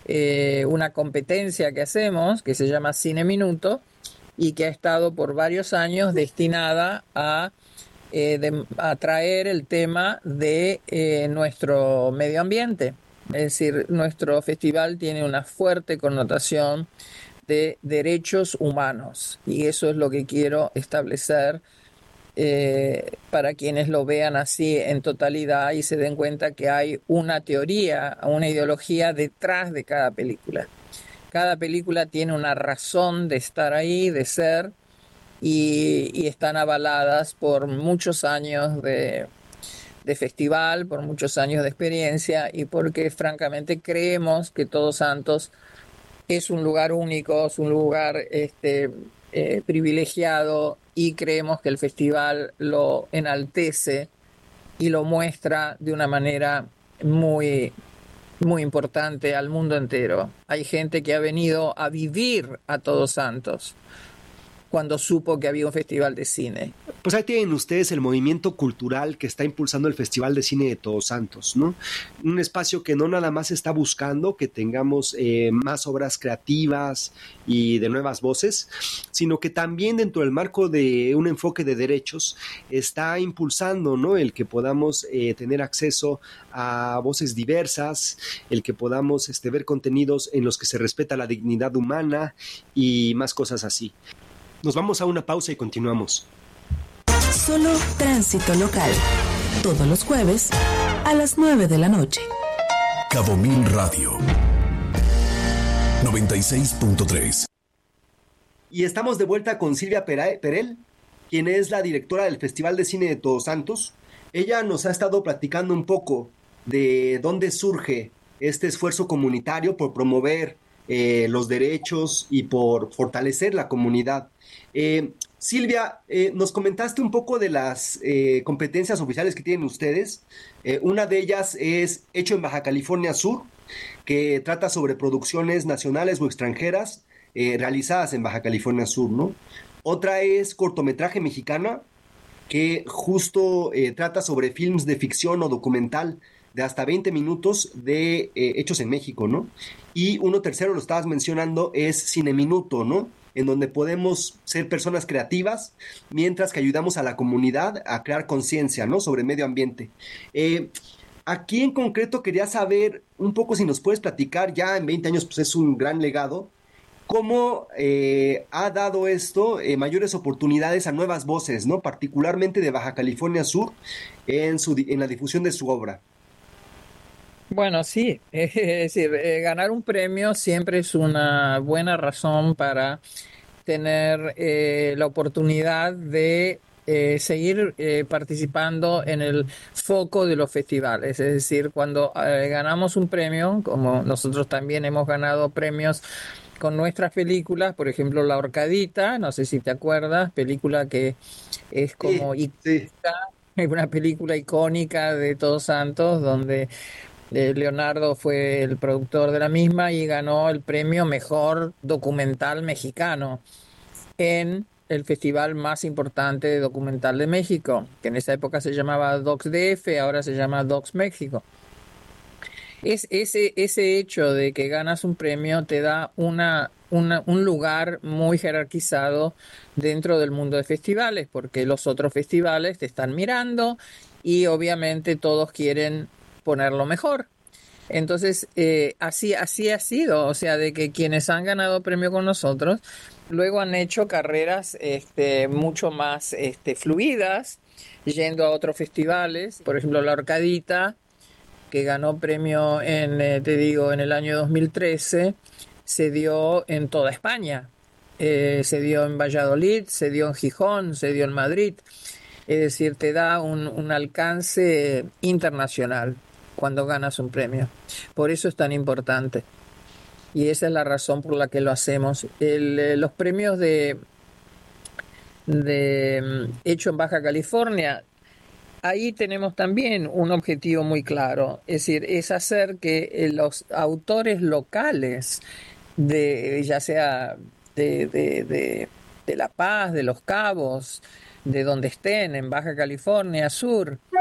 [SPEAKER 6] una competencia que hacemos que se llama Cine Minuto y que ha estado por varios años destinada a traer el tema de nuestro medio ambiente. Es decir, nuestro festival tiene una fuerte connotación de derechos humanos y eso es lo que quiero establecer para quienes lo vean así en totalidad y se den cuenta que hay una teoría, una ideología detrás de cada película. Cada película tiene una razón de estar ahí, de ser, y están avaladas por muchos años de festival, por muchos años de experiencia y porque francamente creemos que Todos Santos es un lugar único, es un lugar privilegiado y creemos que el festival lo enaltece y lo muestra de una manera muy, muy importante al mundo entero. Hay gente que ha venido a vivir a Todos Santos cuando supo que había un festival de cine.
[SPEAKER 5] Pues ahí tienen ustedes el movimiento cultural que está impulsando el Festival de Cine de Todos Santos, ¿no? Un espacio que no nada más está buscando que tengamos más obras creativas y de nuevas voces, sino que también dentro del marco de un enfoque de derechos está impulsando, ¿no? El que podamos tener acceso a voces diversas, el que podamos ver contenidos en los que se respeta la dignidad humana y más cosas así. Nos vamos a una pausa y continuamos.
[SPEAKER 4] Solo Tránsito Local. Todos los jueves a las 9 de la noche.
[SPEAKER 1] Cabo Mil Radio 96.3.
[SPEAKER 5] Y estamos de vuelta con Silvia Perel, quien es la directora del Festival de Cine de Todos Santos. Ella nos ha estado platicando un poco de dónde surge este esfuerzo comunitario por promover los derechos y por fortalecer la comunidad. Silvia, nos comentaste un poco de las competencias oficiales que tienen ustedes. Una de ellas es Hecho en Baja California Sur, que trata sobre producciones nacionales o extranjeras realizadas en Baja California Sur, ¿no? Otra es Cortometraje Mexicana, que justo trata sobre films de ficción o documental de hasta 20 minutos de hechos en México, ¿no? Y uno tercero, lo estabas mencionando, es Cine Minuto, ¿no? En donde podemos ser personas creativas mientras que ayudamos a la comunidad a crear conciencia, ¿no? Sobre medio ambiente. Aquí en concreto quería saber un poco si nos puedes platicar, ya en 20 años pues es un gran legado, cómo ha dado esto mayores oportunidades a nuevas voces, ¿no? Particularmente de Baja California Sur en la difusión de su obra.
[SPEAKER 6] Bueno, sí, es decir, ganar un premio siempre es una buena razón para tener la oportunidad de seguir participando en el foco de los festivales. Es decir, cuando ganamos un premio, como nosotros también hemos ganado premios con nuestras películas, por ejemplo La Horcadita, no sé si te acuerdas, película que es como icónica, una película icónica de Todos Santos, donde Leonardo fue el productor de la misma y ganó el premio Mejor Documental Mexicano en el festival más importante de documental de México, que en esa época se llamaba DocsDF, ahora se llama Docs México. Es ese hecho de que ganas un premio te da un lugar muy jerarquizado dentro del mundo de festivales, porque los otros festivales te están mirando y obviamente todos quieren ponerlo mejor. Entonces, así ha sido, o sea, de que quienes han ganado premio con nosotros luego han hecho carreras mucho más fluidas, yendo a otros festivales. Por ejemplo, La Horcadita, que ganó premio en el año 2013, se dio en toda España. Se dio en Valladolid, se dio en Gijón, se dio en Madrid. Es decir, te da un alcance internacional cuando ganas un premio. Por eso es tan importante. Y esa es la razón por la que lo hacemos. Los premios de Hecho en Baja California, ahí tenemos también un objetivo muy claro. Es decir, es hacer que los autores locales, ya sea de La Paz, de Los Cabos, de donde estén, en Baja California Sur,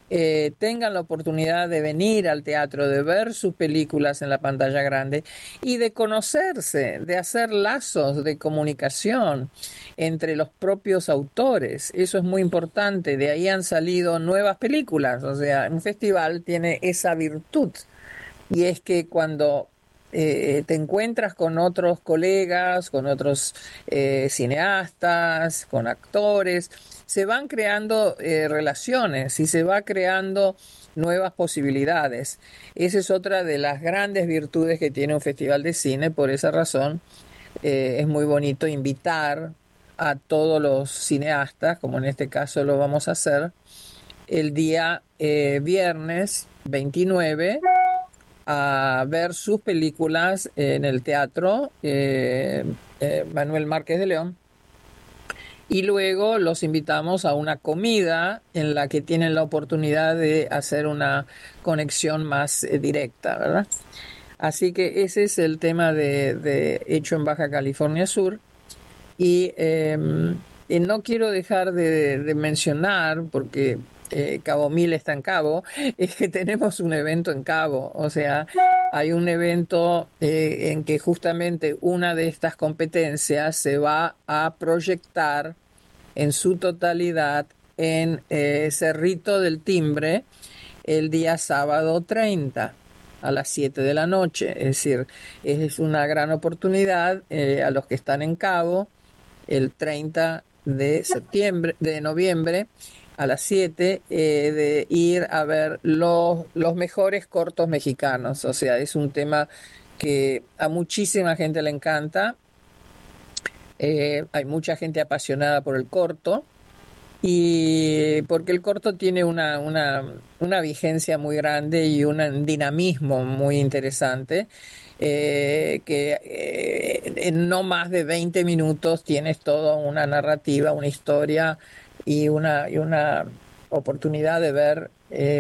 [SPEAKER 6] tengan la oportunidad de venir al teatro, de ver sus películas en la pantalla grande y de conocerse, de hacer lazos de comunicación entre los propios autores. Eso es muy importante. De ahí han salido nuevas películas. O sea, un festival tiene esa virtud, y es que cuando te encuentras con otros colegas, con otros cineastas, con actores, se van creando relaciones y se va creando nuevas posibilidades. Esa es otra de las grandes virtudes que tiene un festival de cine. Por esa razón es muy bonito invitar a todos los cineastas, como en este caso lo vamos a hacer, el día viernes 29 a ver sus películas en el teatro Manuel Márquez de León, y luego los invitamos a una comida en la que tienen la oportunidad de hacer una conexión más directa, ¿verdad? Así que ese es el tema de Hecho en Baja California Sur. Y no quiero dejar de mencionar, porque Cabo Mil está en Cabo, es que tenemos un evento en Cabo. O sea, hay un evento en que justamente una de estas competencias se va a proyectar en su totalidad en Cerrito del Timbre el día sábado 30 a las 7 de la noche. Es decir, es una gran oportunidad a los que están en Cabo el 30 de noviembre a las 7 de ir a ver los mejores cortos mexicanos. O sea, es un tema que a muchísima gente le encanta. Hay mucha gente apasionada por el corto, y porque el corto tiene una vigencia muy grande y un dinamismo muy interesante, que en no más de 20 minutos tienes toda una narrativa, una historia y una oportunidad de ver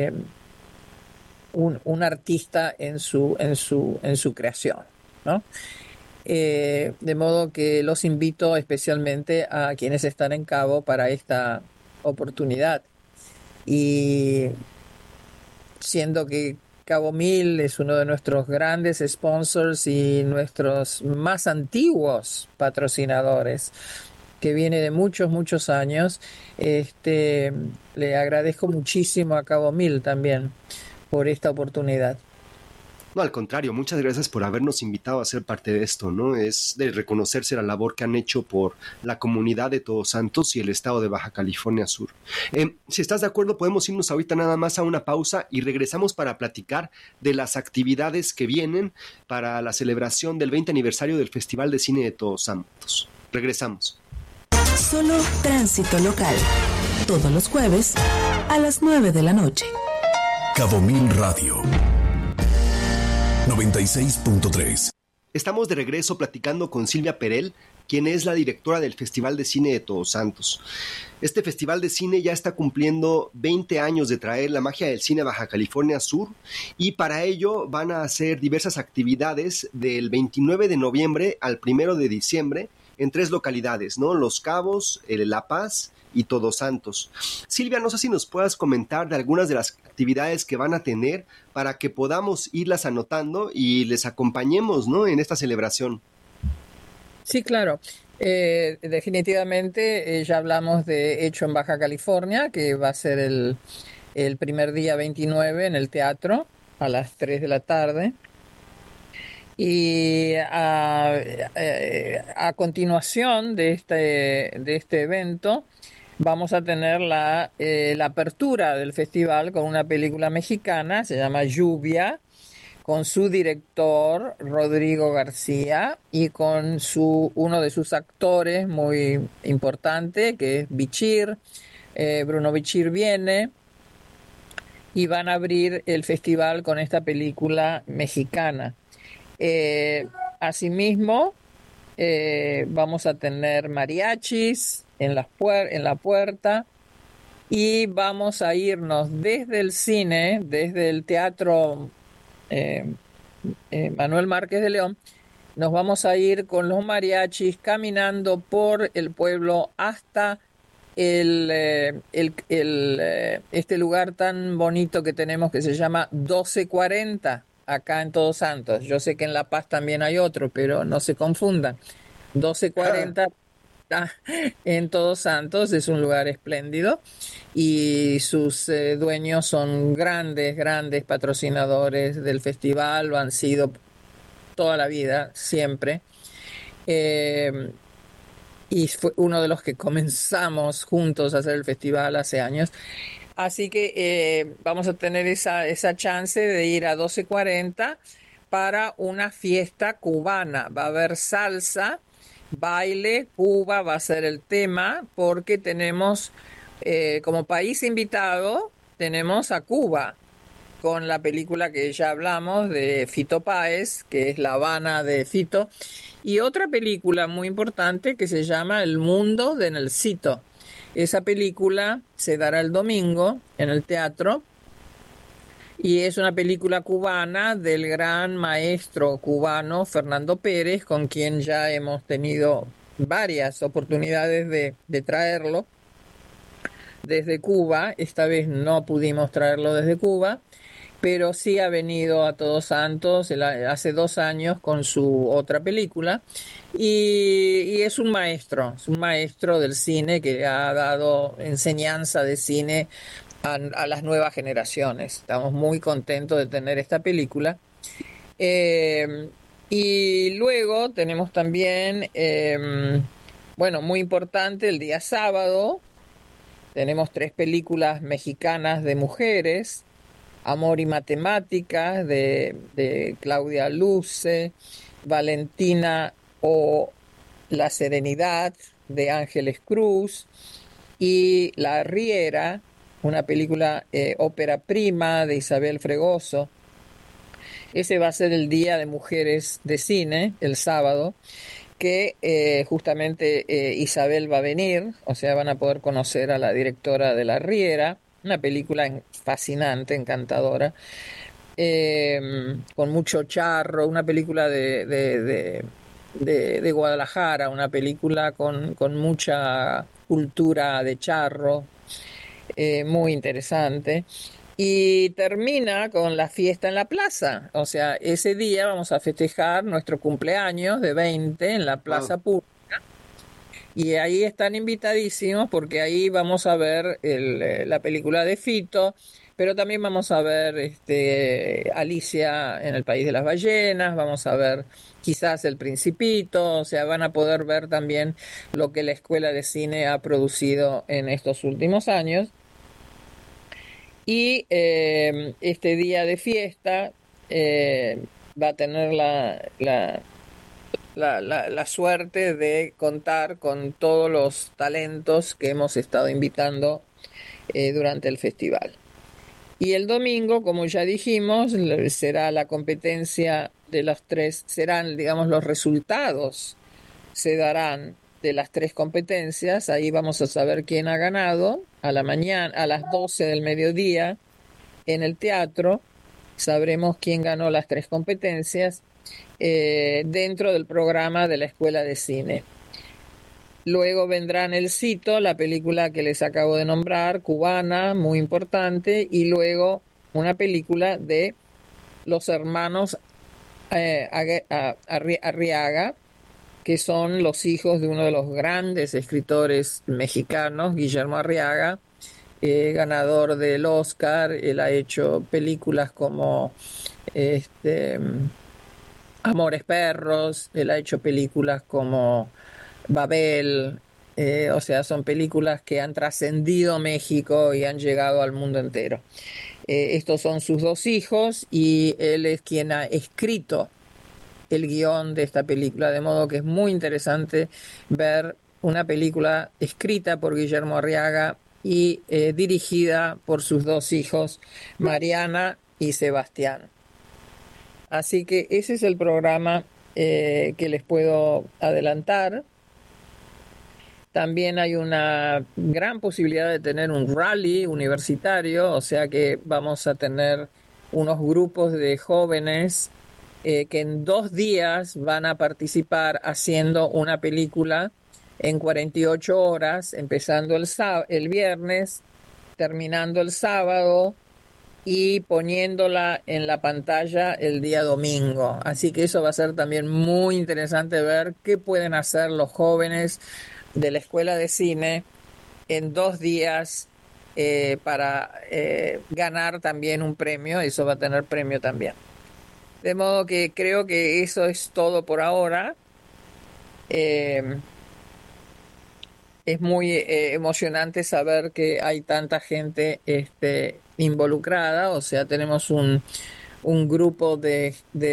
[SPEAKER 6] un artista en su creación, ¿no? De modo que los invito especialmente a quienes están en Cabo para esta oportunidad. Y siendo que Cabo Mil es uno de nuestros grandes sponsors y nuestros más antiguos patrocinadores, que viene de muchos años, le agradezco muchísimo a Cabo Mil también por esta oportunidad.
[SPEAKER 5] No, al contrario, muchas gracias por habernos invitado a ser parte de esto, ¿no? Es de reconocerse la labor que han hecho por la comunidad de Todos Santos y el estado de Baja California Sur. Si estás de acuerdo, podemos irnos ahorita nada más a una pausa y regresamos para platicar de las actividades que vienen para la celebración del 20 aniversario del Festival de Cine de Todos Santos. Regresamos.
[SPEAKER 4] Solo Tránsito Local, todos los jueves a las 9 de la noche.
[SPEAKER 1] Cabo Mil Radio 96.3.
[SPEAKER 5] Estamos de regreso platicando con Silvia Perel, quien es la directora del Festival de Cine de Todos Santos. Este festival de cine ya está cumpliendo 20 años de traer la magia del cine a Baja California Sur, y para ello van a hacer diversas actividades del 29 de noviembre al 1 de diciembre en 3 localidades, ¿no? Los Cabos, La Paz y Todos Santos. Silvia, no sé si nos puedas comentar de algunas de las actividades que van a tener para que podamos irlas anotando y les acompañemos, ¿no?, en esta celebración.
[SPEAKER 6] Sí, claro. Definitivamente ya hablamos de Hecho en Baja California, que va a ser el primer día 29 en el teatro a las 3 de la tarde. Y a continuación de este evento vamos a tener la apertura del festival con una película mexicana, se llama Lluvia, con su director Rodrigo García y con uno de sus actores muy importante, que es Bichir. Bruno Bichir viene y van a abrir el festival con esta película mexicana. Asimismo, vamos a tener mariachis en la puerta, y vamos a irnos desde el cine, desde el teatro Manuel Márquez de León, nos vamos a ir con los mariachis caminando por el pueblo hasta este lugar tan bonito que tenemos que se llama 1240 acá en Todos Santos. Yo sé que en La Paz también hay otro, pero no se confundan. 1240 en Todos Santos es un lugar espléndido y sus dueños son grandes patrocinadores del festival, lo han sido toda la vida, siempre. Y fue uno de los que comenzamos juntos a hacer el festival hace años. Así que vamos a tener esa chance de ir a 1240 para una fiesta cubana. Va a haber salsa, baile, Cuba va a ser el tema, porque tenemos como país invitado, tenemos a Cuba, con la película que ya hablamos de Fito Páez, que es La Habana de Fito, y otra película muy importante que se llama El Mundo de Nelsito. Esa película se dará el domingo en el teatro y es una película cubana del gran maestro cubano Fernando Pérez, con quien ya hemos tenido varias oportunidades de traerlo desde Cuba. Esta vez no pudimos traerlo desde Cuba, pero sí ha venido a Todos Santos hace 2 años con su otra película y es un maestro del cine que ha dado enseñanza de cine a las nuevas generaciones. Estamos muy contentos de tener esta película. Y luego tenemos también, muy importante, el día sábado tenemos 3 películas mexicanas de mujeres: Amor y Matemáticas de Claudia Luce, Valentina o La Serenidad de Ángeles Cruz, y La Riera, una película ópera prima de Isabel Fregoso. Ese va a ser el Día de Mujeres de Cine, el sábado, que justamente Isabel va a venir, o sea, van a poder conocer a la directora de La Riera. Una película fascinante, encantadora, con mucho charro, una película de Guadalajara, una película con mucha cultura de charro, muy interesante. Y termina con la fiesta en la plaza, o sea, ese día vamos a festejar nuestro cumpleaños de 20 en la plaza pública. Y ahí están invitadísimos porque ahí vamos a ver la película de Fito, pero también vamos a ver Alicia en el País de las Ballenas, vamos a ver quizás El Principito, o sea, van a poder ver también lo que la Escuela de Cine ha producido en estos últimos años. Y este día de fiesta va a tener la suerte de contar con todos los talentos que hemos estado invitando durante el festival. Y el domingo, como ya dijimos, será la competencia de los 3, serán, digamos, los resultados se darán de las 3 competencias. Ahí vamos a saber quién ha ganado a la mañana, a las 12 del mediodía en el teatro. Sabremos quién ganó las 3 competencias dentro del programa de la Escuela de Cine. Luego vendrá Nelsito, la película que les acabo de nombrar, cubana, muy importante, y luego una película de los hermanos Arriaga, que son los hijos de uno de los grandes escritores mexicanos, Guillermo Arriaga, ganador del Oscar. Él ha hecho películas como Amores Perros, él ha hecho películas como Babel, o sea, son películas que han trascendido México y han llegado al mundo entero. Estos son sus 2 hijos y él es quien ha escrito el guión de esta película, de modo que es muy interesante ver una película escrita por Guillermo Arriaga y dirigida por sus 2 hijos, Mariana y Sebastián. Así que ese es el programa que les puedo adelantar. También hay una gran posibilidad de tener un rally universitario, o sea que vamos a tener unos grupos de jóvenes que en 2 días van a participar haciendo una película en 48 horas, empezando el viernes, terminando el sábado y poniéndola en la pantalla el día domingo. Así que eso va a ser también muy interesante ver qué pueden hacer los jóvenes de la Escuela de Cine en 2 días para ganar también un premio. Eso va a tener premio también. De modo que creo que eso es todo por ahora. Es muy emocionante saber que hay tanta gente involucrada, o sea, tenemos un grupo de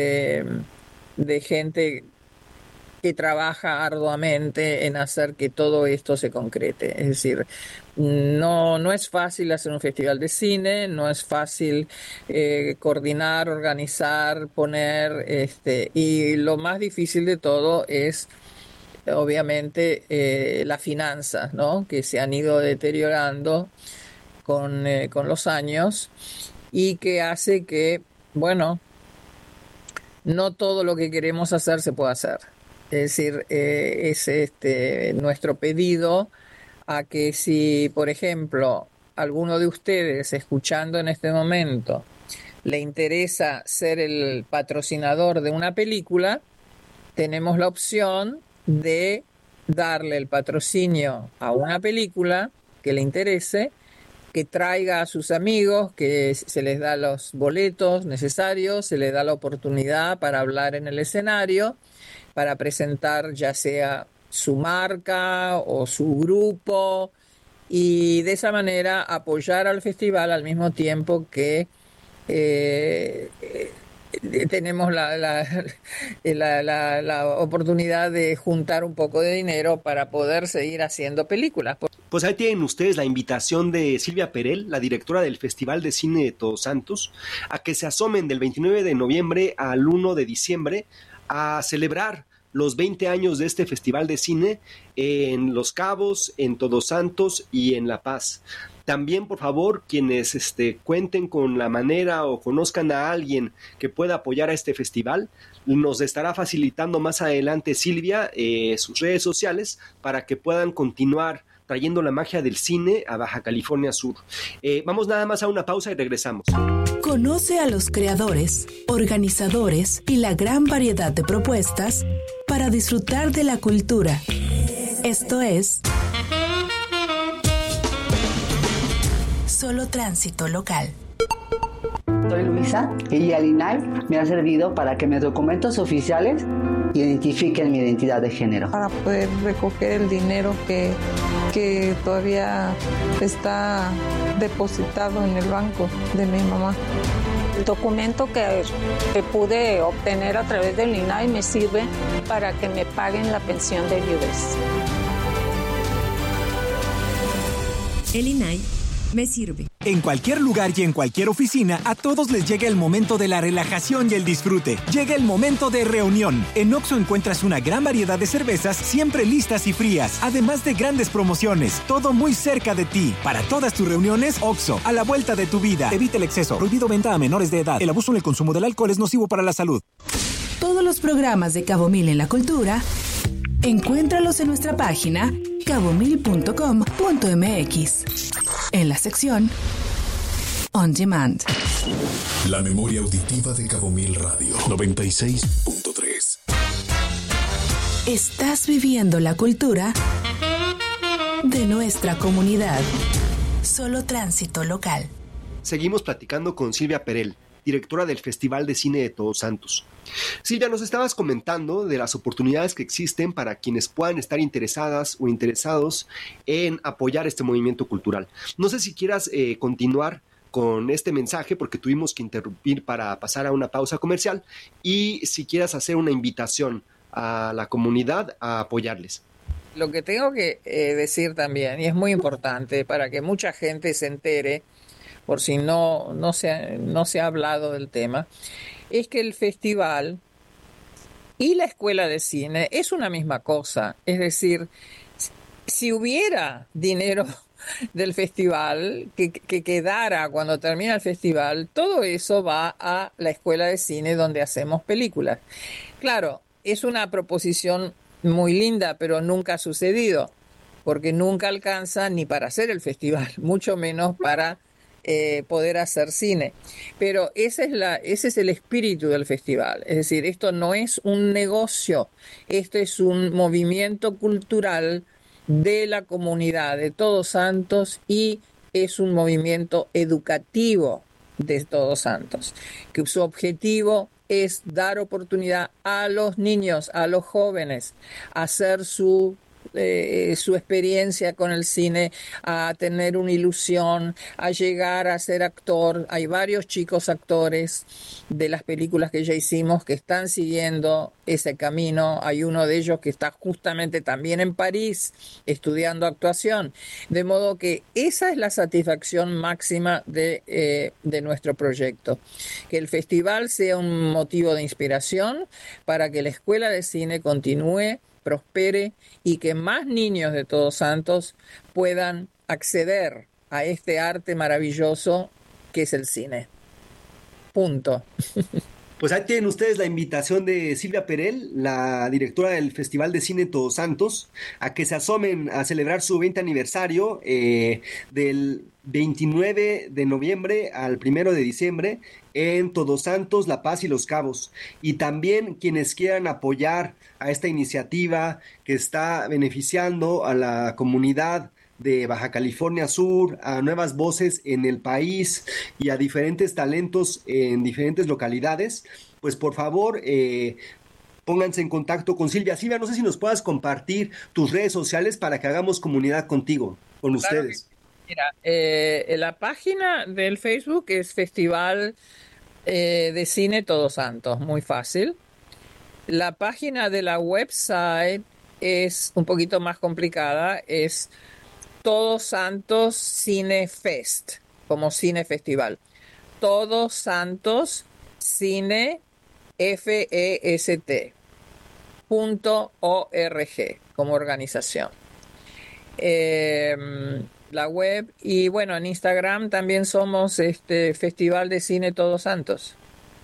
[SPEAKER 6] gente que trabaja arduamente en hacer que todo esto se concrete. Es decir, no es fácil hacer un festival de cine, no es fácil coordinar, organizar, poner, y lo más difícil de todo es obviamente las finanzas, ¿no? Que se han ido deteriorando con los años y que hace que, bueno, no todo lo que queremos hacer se pueda hacer. Es decir, es nuestro pedido a que si, por ejemplo, alguno de ustedes escuchando en este momento le interesa ser el patrocinador de una película, tenemos la opción de darle el patrocinio a una película que le interese, que traiga a sus amigos, que se les da los boletos necesarios, se les da la oportunidad para hablar en el escenario, para presentar ya sea su marca o su grupo, y de esa manera apoyar al festival al mismo tiempo que tenemos la oportunidad de juntar un poco de dinero para poder seguir haciendo películas.
[SPEAKER 5] Pues ahí tienen ustedes la invitación de Silvia Perel, la directora del Festival de Cine de Todos Santos, a que se asomen del 29 de noviembre al 1 de diciembre a celebrar los 20 años de este Festival de Cine en Los Cabos, en Todos Santos y en La Paz. También, por favor, quienes cuenten con la manera o conozcan a alguien que pueda apoyar a este festival, nos estará facilitando más adelante Silvia sus redes sociales para que puedan continuar trayendo la magia del cine a Baja California Sur. Vamos nada más a una pausa y regresamos.
[SPEAKER 4] Conoce a los creadores, organizadores y la gran variedad de propuestas para disfrutar de la cultura. Esto es Solo Tránsito Local.
[SPEAKER 14] Soy Luisa y el INAI me ha servido para que mis documentos oficiales identifiquen mi identidad de género.
[SPEAKER 15] Para poder recoger el dinero que todavía está depositado en el banco de mi mamá.
[SPEAKER 16] El documento que pude obtener a través del INAI me sirve para que me paguen la pensión de viudez.
[SPEAKER 3] El INAI me sirve.
[SPEAKER 13] En cualquier lugar y en cualquier oficina, a todos les llega el momento de la relajación y el disfrute. Llega el momento de reunión. En Oxxo encuentras una gran variedad de cervezas siempre listas y frías, además de grandes promociones. Todo muy cerca de ti. Para todas tus reuniones, Oxxo, a la vuelta de tu vida. Evita el exceso. Prohibido venta a menores de edad. El abuso en el consumo del alcohol es nocivo para la salud.
[SPEAKER 4] Todos los programas de Cabo Mil en la cultura, encuéntralos en nuestra página cabomil.com.mx. En la sección On Demand.
[SPEAKER 1] La memoria auditiva de Cabo Mil Radio 96.3.
[SPEAKER 4] Estás viviendo la cultura de nuestra comunidad. Solo Tránsito Local.
[SPEAKER 5] Seguimos platicando con Silvia Perel, directora del Festival de Cine de Todos Santos. Silvia, nos estabas comentando de las oportunidades que existen para quienes puedan estar interesadas o interesados en apoyar este movimiento cultural. No sé si quieras continuar con este mensaje porque tuvimos que interrumpir para pasar a una pausa comercial, y si quieras hacer una invitación a la comunidad a apoyarles.
[SPEAKER 6] Lo que tengo que decir también, y es muy importante para que mucha gente se entere, por si no se ha hablado del tema, es que el festival y la escuela de cine es una misma cosa. Es decir, si hubiera dinero del festival que quedara cuando termina el festival, todo eso va a la escuela de cine donde hacemos películas. Claro, es una proposición muy linda, pero nunca ha sucedido, porque nunca alcanza ni para hacer el festival, mucho menos para poder hacer cine. Pero ese es el espíritu del festival. Es decir, esto no es un negocio, esto es un movimiento cultural de la comunidad de Todos Santos y es un movimiento educativo de Todos Santos, que su objetivo es dar oportunidad a los niños, a los jóvenes, a hacer su experiencia con el cine, a tener una ilusión, a llegar a ser actor. Hay varios chicos actores de las películas que ya hicimos que están siguiendo ese camino. Hay uno de ellos que está justamente también en París estudiando actuación. De modo que esa es la satisfacción máxima de nuestro proyecto. Que el festival sea un motivo de inspiración para que la Escuela de Cine continúe, prospere y que más niños de Todos Santos puedan acceder a este arte maravilloso que es el cine. Punto.
[SPEAKER 5] Pues ahí tienen ustedes la invitación de Silvia Perel, la directora del Festival de Cine Todos Santos, a que se asomen a celebrar su 20 aniversario del 29 de noviembre al 1 de diciembre en Todos Santos, La Paz y Los Cabos. Y también quienes quieran apoyar a esta iniciativa que está beneficiando a la comunidad de Baja California Sur, a nuevas voces en el país y a diferentes talentos en diferentes localidades, pues por favor pónganse en contacto con Silvia. Silvia, no sé si nos puedas compartir tus redes sociales para que hagamos comunidad contigo, con
[SPEAKER 6] claro
[SPEAKER 5] ustedes.
[SPEAKER 6] Mira, la página del Facebook es Festival de Cine Todos Santos, muy fácil. La página de la website es un poquito más complicada, es Todos Santos Cine Fest, como cine festival. Todos Santos Cine FEST.org como organización. La web y bueno, en Instagram también somos Festival de Cine Todos Santos.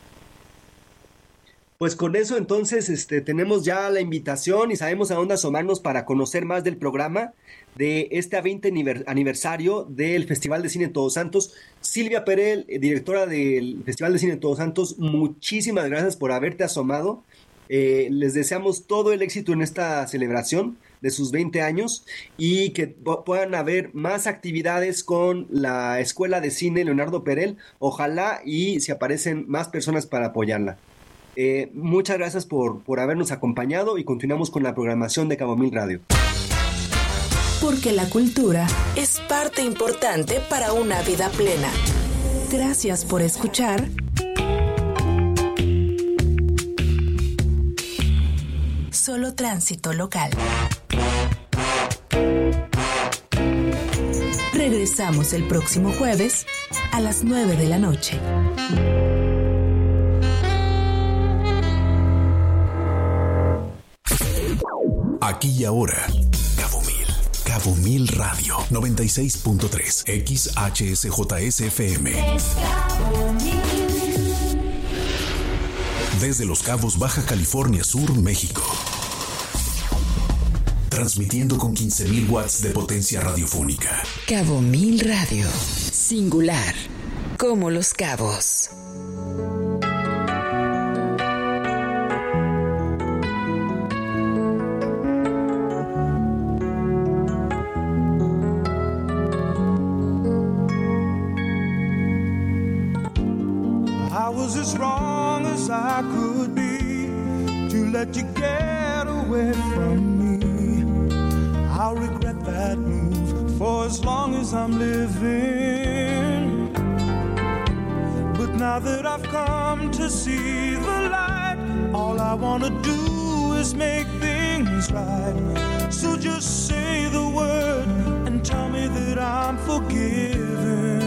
[SPEAKER 5] Pues con eso entonces tenemos ya la invitación y sabemos a dónde asomarnos para conocer más del programa de este 20 aniversario del Festival de Cine Todos Santos. Silvia Perel, directora del Festival de Cine Todos Santos, muchísimas gracias por haberte asomado. Les deseamos todo el éxito en esta celebración de sus 20 años y que puedan haber más actividades con la Escuela de Cine Leonardo Perel. Ojalá y se aparecen más personas para apoyarla. Muchas gracias por habernos acompañado y continuamos con la programación de Cabo Mil Radio.
[SPEAKER 4] Porque la cultura es parte importante para una vida plena. Gracias por escuchar. Solo Tránsito Local. Regresamos el próximo jueves a las 9 de la noche.
[SPEAKER 1] Aquí y ahora, Cabo Mil Radio 96.3 XHSJSFM. Desde Los Cabos, Baja California Sur, México. Transmitiendo con 15,000 watts de potencia radiofónica.
[SPEAKER 3] Cabo Mil Radio. Singular. Como Los Cabos.
[SPEAKER 17] I could be to let you get away from me. I'll regret that move for as long as I'm living. But now that I've come to see the light, all I want to do is make things right. So just say the word and tell me that I'm forgiven.